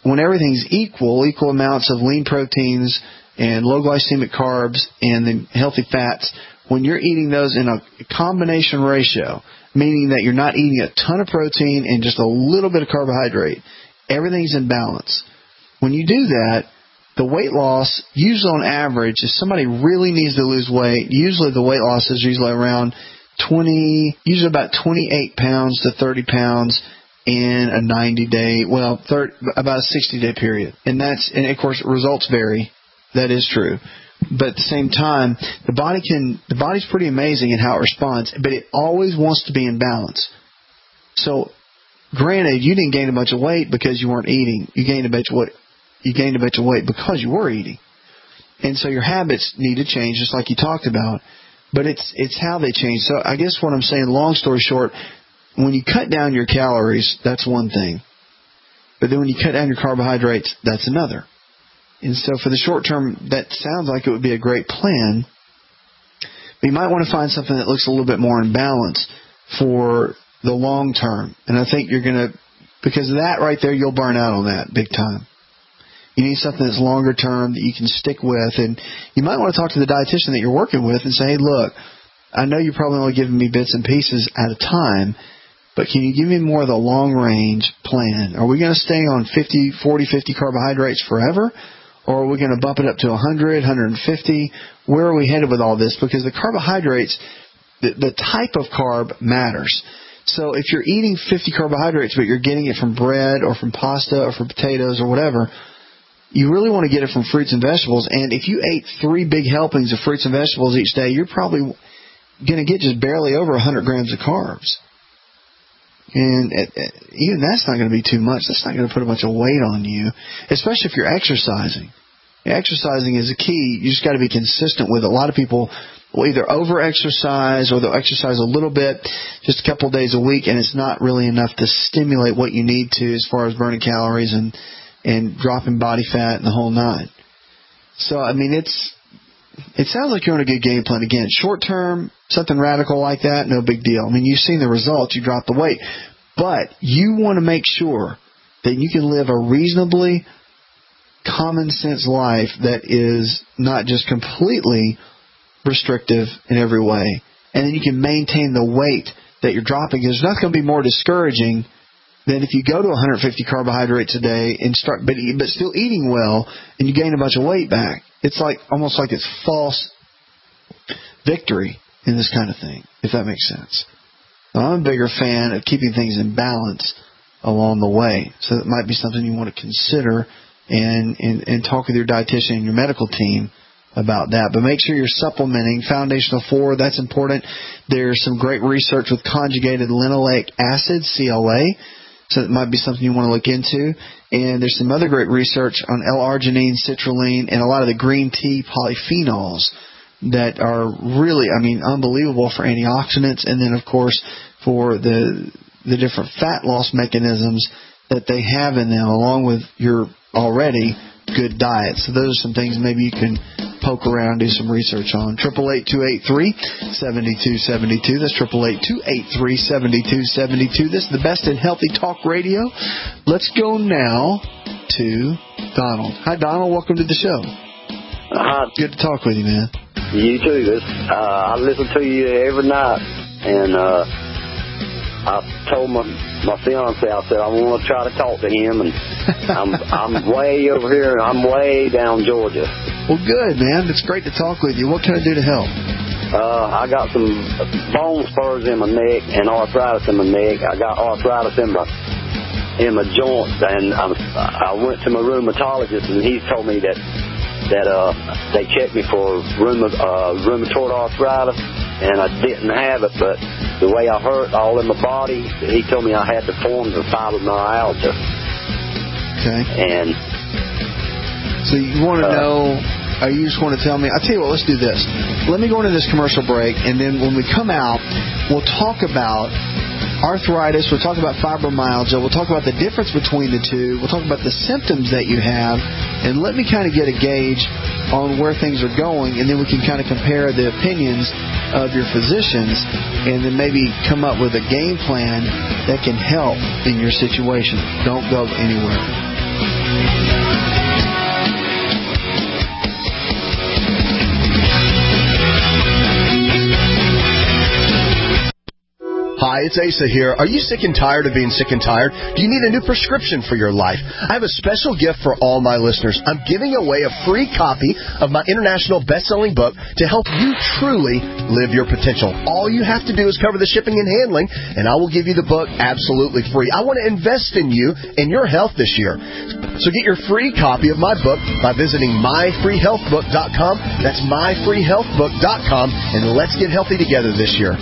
when everything's equal, equal amounts of lean proteins and low glycemic carbs and then healthy fats, when you're eating those in a combination ratio, meaning that you're not eating a ton of protein and just a little bit of carbohydrate, everything's in balance. When you do that, the weight loss, usually on average, if somebody really needs to lose weight, usually the weight loss is usually around twenty, usually about twenty-eight pounds to thirty pounds in a ninety day, well, thirty, about a sixty day period. And that's, and of course, results vary. That is true. But at the same time, the body can, the body's pretty amazing in how it responds, but it always wants to be in balance. So, granted, you didn't gain a bunch of weight because you weren't eating. You gained a bunch of weight. You gained a bunch of weight because you were eating. And so your habits need to change, just like you talked about. But it's it's how they change. So I guess what I'm saying, long story short, when you cut down your calories, that's one thing. But then when you cut down your carbohydrates, that's another. And so for the short term, that sounds like it would be a great plan. But you might want to find something that looks a little bit more in balance for the long term. And I think you're going to, because of that right there, you'll burn out on that big time. You need something that's longer term that you can stick with. And you might want to talk to the dietitian that you're working with and say, hey, look, I know you're probably only giving me bits and pieces at a time, but can you give me more of the long-range plan? Are we going to stay on fifty, forty, fifty carbohydrates forever? Or are we going to bump it up to one hundred, one hundred fifty? Where are we headed with all this? Because the carbohydrates, the, the type of carb matters. So if you're eating fifty carbohydrates, but you're getting it from bread or from pasta or from potatoes or whatever, you really want to get it from fruits and vegetables. And if you ate three big helpings of fruits and vegetables each day, you're probably going to get just barely over one hundred grams of carbs. And even that's not going to be too much. That's not going to put a bunch of weight on you, especially if you're exercising. Exercising is a key. You just got to be consistent with it. A lot of people will either over-exercise or they'll exercise a little bit, just a couple of days a week, and it's not really enough to stimulate what you need to as far as burning calories and and dropping body fat and the whole nine. So, I mean, it's it sounds like you're on a good game plan. Again, short term, something radical like that, no big deal. I mean, you've seen the results. You dropped the weight. But you want to make sure that you can live a reasonably common sense life that is not just completely restrictive in every way. And then you can maintain the weight that you're dropping. There's nothing going to be more discouraging than if you go to one hundred fifty carbohydrates a day and start, but, but still eating well, and you gain a bunch of weight back. It's like almost like it's false victory in this kind of thing, if that makes sense. Now, I'm a bigger fan of keeping things in balance along the way. So it might be something you want to consider and, and, and talk with your dietitian and your medical team about that. But make sure you're supplementing Foundational Four. That's important. There's some great research with conjugated linoleic acid, C L A. So it might be something you want to look into. And there's some other great research on L-arginine, citrulline, and a lot of the green tea polyphenols that are really, I mean, unbelievable for antioxidants. And then, of course, for the the different fat loss mechanisms that they have in them, along with your already good diet. So those are some things maybe you can poke around, do some research on. eight eight eight, two eight three, seven two seven two. That's eight eight eight, two eight three, seven two seven two. This is the best in healthy talk radio. Let's go now to Donald. Hi, Donald. Welcome to the show. Uh, Good to talk with you, man. You too. This, uh, I listen to you every night, and uh, I told my my fiance, I said I want to try to talk to him, and I'm I'm way over here, and I'm way down Georgia. Well, good, man. It's great to talk with you. What can I do to help? Uh, I got some bone spurs in my neck and arthritis in my neck. I got arthritis in my in my joints, and I'm, I went to my rheumatologist, and he's told me that that uh, they checked me for rheuma, uh, rheumatoid arthritis, and I didn't have it, but the way I hurt all in my body, he told me I had the forms of fibromyalgia. Okay. And so you want to uh, know, or you just want to tell me, I'll tell you what, let's do this. Let me go into this commercial break, and then when we come out, we'll talk about arthritis, we'll talk about fibromyalgia, we'll talk about the difference between the two, we'll talk about the symptoms that you have, and let me kind of get a gauge on where things are going, and then we can kind of compare the opinions of your physicians, and then maybe come up with a game plan that can help in your situation. Don't go anywhere. Hi, it's Asa here. Are you sick and tired of being sick and tired? Do you need a new prescription for your life? I have a special gift for all my listeners. I'm giving away a free copy of my international best-selling book to help you truly live your potential. All you have to do is cover the shipping and handling, and I will give you the book absolutely free. I want to invest in you and your health this year. So get your free copy of my book by visiting my free health book dot com. That's my free health book dot com, and let's get healthy together this year.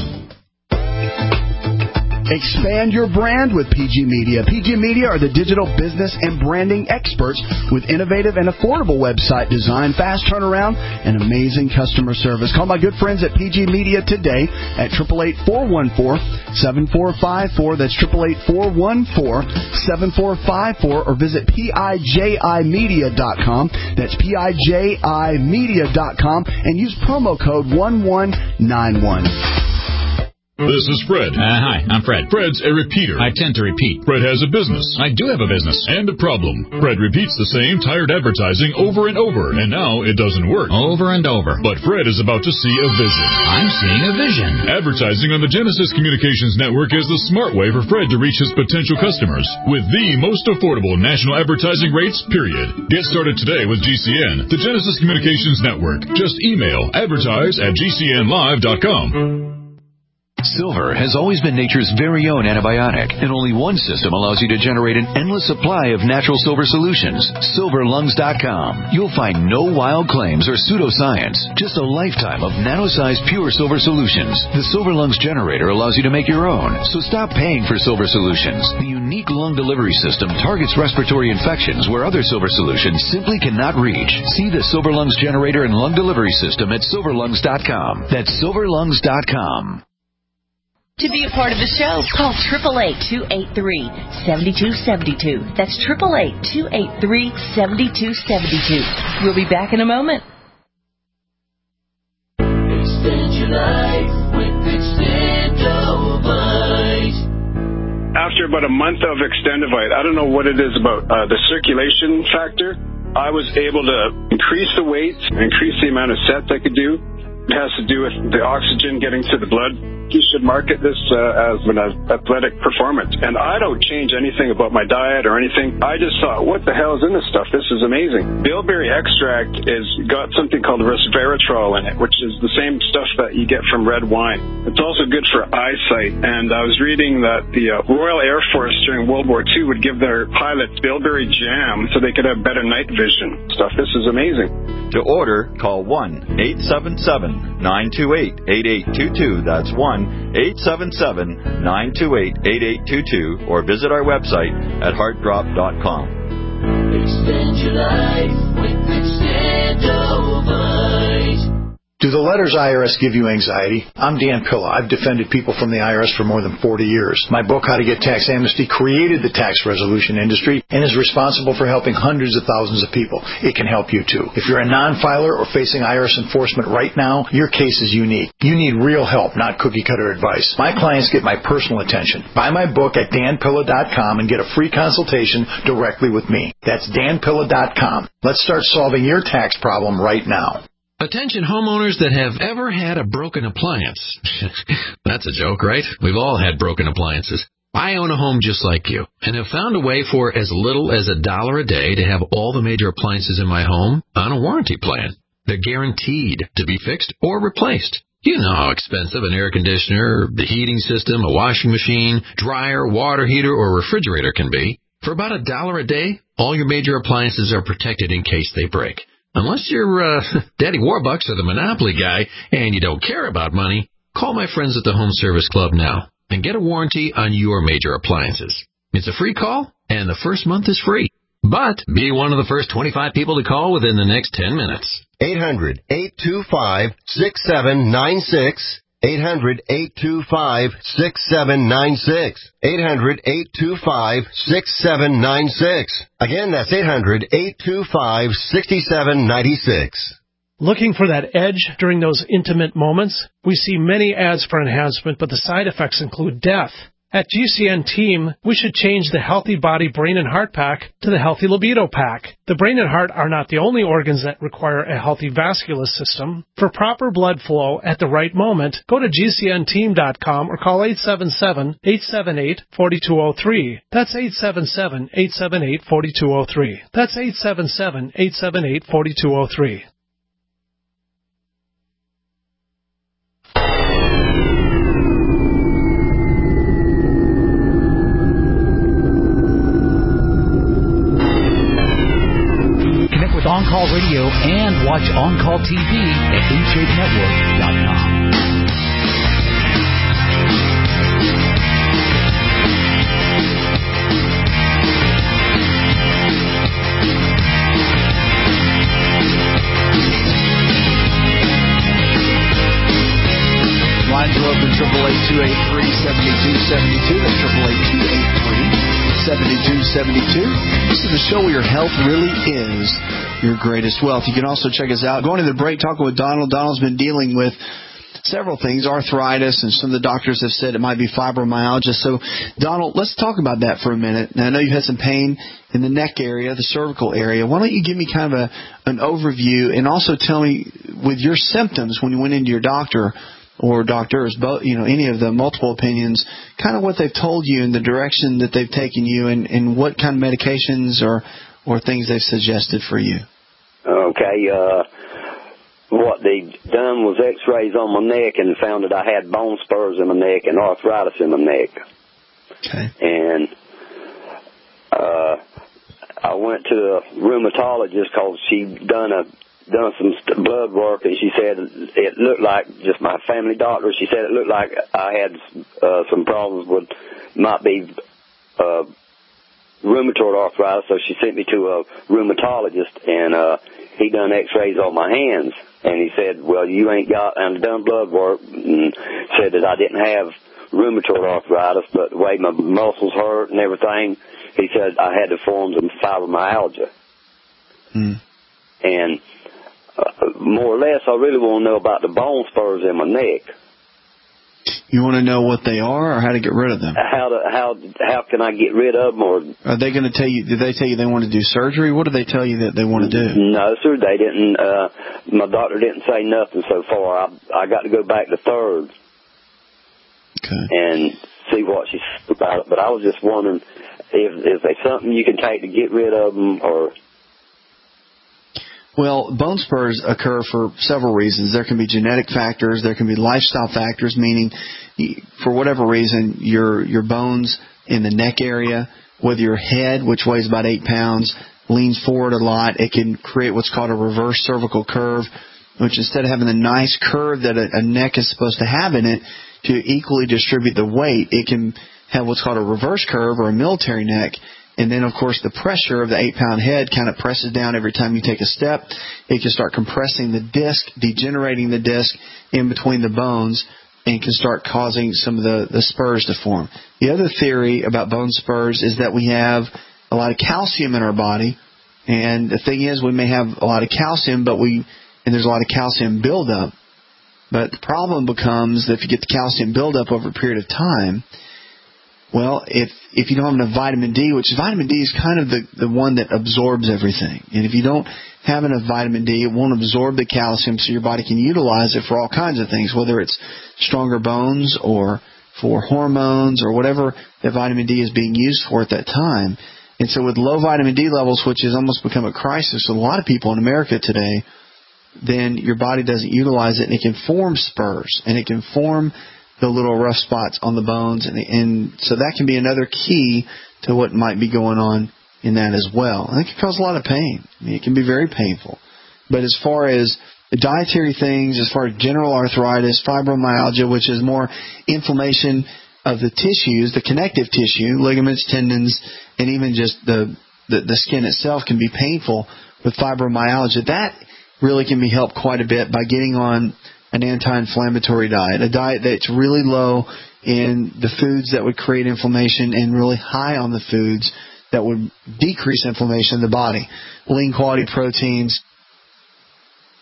Expand your brand with P G Media. P G Media are the digital business and branding experts with innovative and affordable website design, fast turnaround, and amazing customer service. Call my good friends at P G Media today at eight eight eight, four one four, seven four five four. That's eight eight eight, four one four, seven four five four, or visit P I J I media dot com. That's P I J I media dot com and use promo code one one nine one. This is Fred. Uh, hi, I'm Fred. Fred's a repeater. I tend to repeat. Fred has a business. I do have a business. And a problem. Fred repeats the same tired advertising over and over, and now it doesn't work. Over and over. But Fred is about to see a vision. I'm seeing a vision. Advertising on the Genesis Communications Network is the smart way for Fred to reach his potential customers with the most affordable national advertising rates, period. Get started today with G C N, the Genesis Communications Network. Just email advertise at G C N live dot com. Silver has always been nature's very own antibiotic, and only one system allows you to generate an endless supply of natural silver solutions. silver lungs dot com. You'll find no wild claims or pseudoscience, just a lifetime of nano-sized pure silver solutions. The Silver Lungs generator allows you to make your own, so stop paying for silver solutions. The unique lung delivery system targets respiratory infections where other silver solutions simply cannot reach. See the Silver Lungs generator and lung delivery system at silver lungs dot com. That's silver lungs dot com. To be a part of the show, call eight eight eight, two eight three, seven two seven two. That's eight eight eight, two eight three, seven two seven two. We'll be back in a moment. Extend your life with Extendovite. After about a month of Extendovite, I don't know what it is about uh, the circulation factor. I was able to increase the weight, increase the amount of sets I could do. It has to do with the oxygen getting to the blood. You should market this uh, as an athletic performance. And I don't change anything about my diet or anything. I just thought, what the hell is in this stuff? This is amazing. Bilberry extract is got something called resveratrol in it, which is the same stuff that you get from red wine. It's also good for eyesight. And I was reading that the uh, Royal Air Force during World War Two would give their pilots Bilberry jam so they could have better night vision. Stuff. This is amazing. To order, call one eight seven seven, nine two eight, eight eight two two. That's one eight seven seven, nine two eight, eight eight two two, or visit our website at heart drop dot com. Extend your life with Extendovite. Do the letters I R S give you anxiety? I'm Dan Pilla. I've defended people from the I R S for more than forty years. My book, How to Get Tax Amnesty, created the tax resolution industry and is responsible for helping hundreds of thousands of people. It can help you too. If you're a non-filer or facing I R S enforcement right now, your case is unique. You need real help, not cookie-cutter advice. My clients get my personal attention. Buy my book at dan pilla dot com and get a free consultation directly with me. That's dan pilla dot com. Let's start solving your tax problem right now. Attention homeowners that have ever had a broken appliance. That's a joke, right? We've all had broken appliances. I own a home just like you and have found a way for as little as a dollar a day to have all the major appliances in my home on a warranty plan. They're guaranteed to be fixed or replaced. You know how expensive an air conditioner, the heating system, a washing machine, dryer, water heater, or refrigerator can be. For about a dollar a day, all your major appliances are protected in case they break. Unless you're uh, Daddy Warbucks or the Monopoly guy and you don't care about money, call my friends at the Home Service Club now and get a warranty on your major appliances. It's a free call, and the first month is free. But be one of the first twenty-five people to call within the next ten minutes. eight hundred, eight two five, six seven nine six. eight hundred, eight two five, six seven nine six. eight hundred, eight two five, six seven nine six. Again, that's eight hundred, eight two five, six seven nine six. Looking for that edge during those intimate moments? We see many ads for enhancement, but the side effects include death. At G C N Team, we should change the Healthy Body, Brain, and Heart Pack to the Healthy Libido Pack. The brain and heart are not the only organs that require a healthy vascular system. For proper blood flow at the right moment, go to G C N team dot com or call eight seven seven, eight seven eight, four two zero three. That's eight seven seven, eight seven eight, four two zero three. That's eight seven seven, eight seven eight, four two zero three. On Call Radio and watch On Call T V at in shape network dot com. Lines are open, triple eight two eight three seven two seven two. That's triple eight two eight three seven two seven two. This is the show where your health really is your greatest wealth. You can also check us out. Going to the break, talking with Donald. Donald's been dealing with several things, arthritis, and some of the doctors have said it might be fibromyalgia. So, Donald, let's talk about that for a minute. Now, I know you had some pain in the neck area, the cervical area. Why don't you give me kind of a an overview and also tell me, with your symptoms when you went into your doctor or doctors, both, you know, any of the multiple opinions, kind of what they've told you and the direction that they've taken you, and, and what kind of medications or or things they've suggested for you. Okay, uh, what they done was x-rays on my neck and found that I had bone spurs in my neck and arthritis in my neck. Okay. And uh, I went to a rheumatologist because she done a done some st- blood work, and she said it looked like, just my family doctor, she said it looked like I had uh, some problems with, might be uh, rheumatoid arthritis, so she sent me to a rheumatologist, and uh, he done x-rays on my hands, and he said, well, you ain't got, and done blood work, and said that I didn't have rheumatoid arthritis, but the way my muscles hurt and everything, he said I had the forms of fibromyalgia. Hmm. And uh, more or less, I really want to know about the bone spurs in my neck. You want to know what they are, or how to get rid of them? How to, how how can I get rid of them? Or are they going to tell you? Did they tell you they want to do surgery? What did they tell you that they want to do? No, sir, they didn't. Uh, my doctor didn't say nothing so far. I I got to go back to third. Okay. And see what she said about it. But I was just wondering if is there something you can take to get rid of them, or. Well, bone spurs occur for several reasons. There can be genetic factors. There can be lifestyle factors, meaning for whatever reason, your your bones in the neck area, whether your head, which weighs about eight pounds, leans forward a lot, it can create what's called a reverse cervical curve, which instead of having the nice curve that a, a neck is supposed to have in it to equally distribute the weight, it can have what's called a reverse curve or a military neck. And then, of course, the pressure of the eight-pound head kind of presses down every time you take a step. It can start compressing the disc, degenerating the disc in between the bones, and can start causing some of the, the spurs to form. The other theory about bone spurs is that we have a lot of calcium in our body. And the thing is, we may have a lot of calcium, but we and there's a lot of calcium buildup. But the problem becomes that if you get the calcium buildup over a period of time, well, if if you don't have enough vitamin D, which vitamin D is kind of the, the one that absorbs everything. And if you don't have enough vitamin D, it won't absorb the calcium so your body can utilize it for all kinds of things, whether it's stronger bones or for hormones or whatever that vitamin D is being used for at that time. And so with low vitamin D levels, which has almost become a crisis with a lot of people in America today, then your body doesn't utilize it, and it can form spurs, and it can form the little rough spots on the bones, and, and so that can be another key to what might be going on in that as well. And it can cause a lot of pain. I mean, it can be very painful. But as far as dietary things, as far as general arthritis, fibromyalgia, which is more inflammation of the tissues, the connective tissue, ligaments, tendons, and even just the, the, the skin itself can be painful with fibromyalgia. That really can be helped quite a bit by getting on an anti-inflammatory diet, a diet that's really low in the foods that would create inflammation and really high on the foods that would decrease inflammation in the body. Lean quality proteins,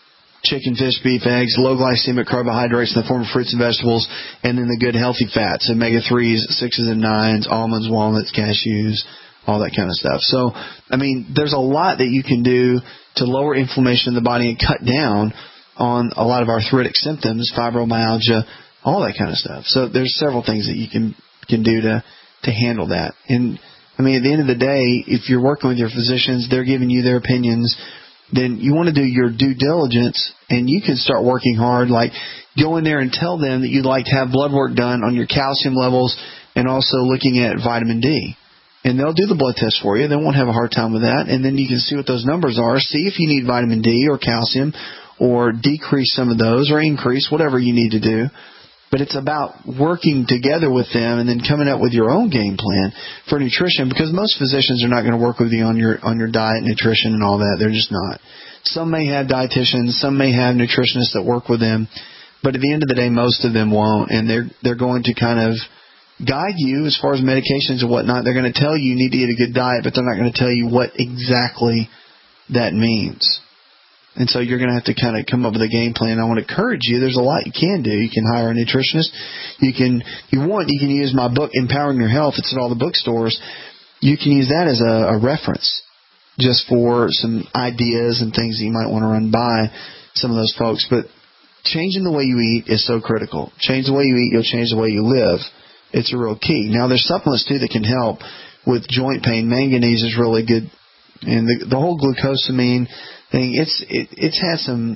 chicken, fish, beef, eggs, low glycemic carbohydrates in the form of fruits and vegetables, and then the good healthy fats, omega threes, sixes and nines, almonds, walnuts, cashews, all that kind of stuff. So, I mean, there's a lot that you can do to lower inflammation in the body and cut down on a lot of arthritic symptoms, fibromyalgia, all that kind of stuff. So there's several things that you can can do to, to handle that. And, I mean, at the end of the day, if you're working with your physicians, they're giving you their opinions, then you want to do your due diligence, and you can start working hard, like go in there and tell them that you'd like to have blood work done on your calcium levels and also looking at vitamin D. And they'll do the blood test for you. They won't have a hard time with that. And then you can see what those numbers are, see if you need vitamin D or calcium, or decrease some of those or increase, whatever you need to do. But it's about working together with them and then coming up with your own game plan for nutrition, because most physicians are not going to work with you on your on your diet, nutrition, and all that. They're just not. Some may have dietitians, some may have nutritionists that work with them, but at the end of the day, most of them won't, and they're they're going to kind of guide you as far as medications and whatnot. They're going to tell you you need to eat a good diet, but they're not going to tell you what exactly that means. And so you're going to have to kind of come up with a game plan. I want to encourage you. There's a lot you can do. You can hire a nutritionist. You can, if you want, you can use my book, Empowering Your Health. It's at all the bookstores. You can use that as a, a reference just for some ideas and things that you might want to run by some of those folks. But changing the way you eat is so critical. Change the way you eat, you'll change the way you live. It's a real key. Now, there's supplements, too, that can help with joint pain. Manganese is really good. And the, the whole glucosamine thing, it's it, it's had some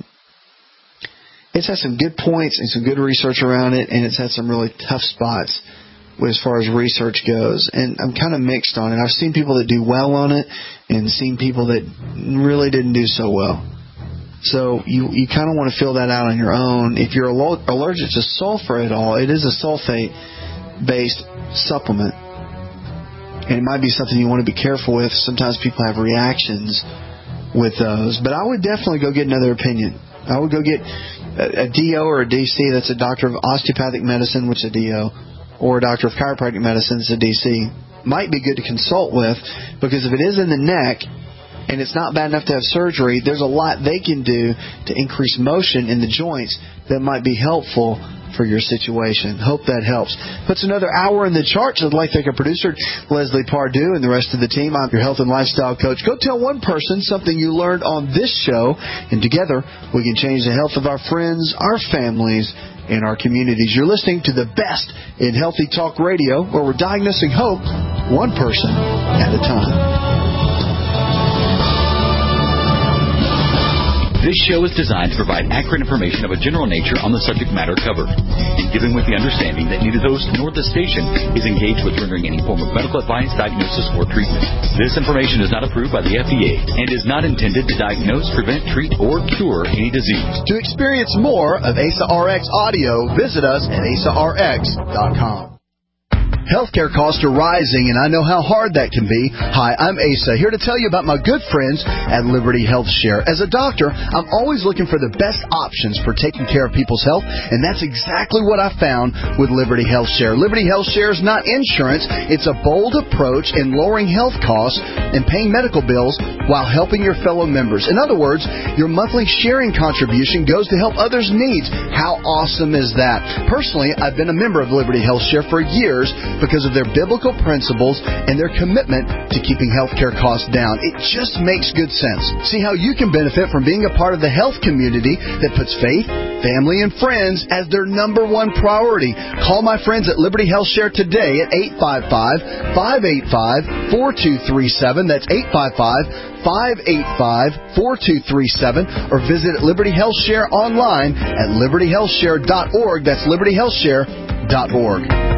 it's had some good points and some good research around it, and it's had some really tough spots as far as research goes. And I'm kind of mixed on it. I've seen people that do well on it and seen people that really didn't do so well. So you you kind of want to fill that out on your own. If you're allergic to sulfur at all, it is a sulfate-based supplement. And it might be something you want to be careful with. Sometimes people have reactions with those. But I would definitely go get another opinion. I would go get a, a D O or a D C, that's a doctor of osteopathic medicine, which is a D O, or a doctor of chiropractic medicine, that's a D C. Might be good to consult with, because if it is in the neck and it's not bad enough to have surgery, there's a lot they can do to increase motion in the joints that might be helpful for your situation. Hope that helps. Puts another hour in the charts. I'd like to thank our producer, Leslie Pardue, and the rest of the team. I'm your health and lifestyle coach. Go tell one person something you learned on this show, and together we can change the health of our friends, our families, and our communities. You're listening to the best in Healthy Talk Radio, where we're diagnosing hope one person at a time. This show is designed to provide accurate information of a general nature on the subject matter covered, and given with the understanding that neither host nor the station is engaged with rendering any form of medical advice, diagnosis, or treatment. This information is not approved by the F D A and is not intended to diagnose, prevent, treat, or cure any disease. To experience more of A S A R X audio, visit us at A S A R X dot com. Healthcare costs are rising, and I know how hard that can be. Hi, I'm Asa, here to tell you about my good friends at Liberty Health Share. As a doctor, I'm always looking for the best options for taking care of people's health, and that's exactly what I found with Liberty Health Share. Liberty Health Share is not insurance. It's a bold approach in lowering health costs and paying medical bills while helping your fellow members. In other words, your monthly sharing contribution goes to help others' needs. How awesome is that? Personally, I've been a member of Liberty Health Share for years, because of their biblical principles and their commitment to keeping healthcare costs down. It just makes good sense. See how you can benefit from being a part of the health community that puts faith, family, and friends as their number one priority. Call my friends at Liberty Health Share today at eight five five, five eight five, four two three seven. That's eight five five, five eight five, four two three seven. Or visit Liberty Health Share online at liberty health share dot org. That's liberty health share dot org.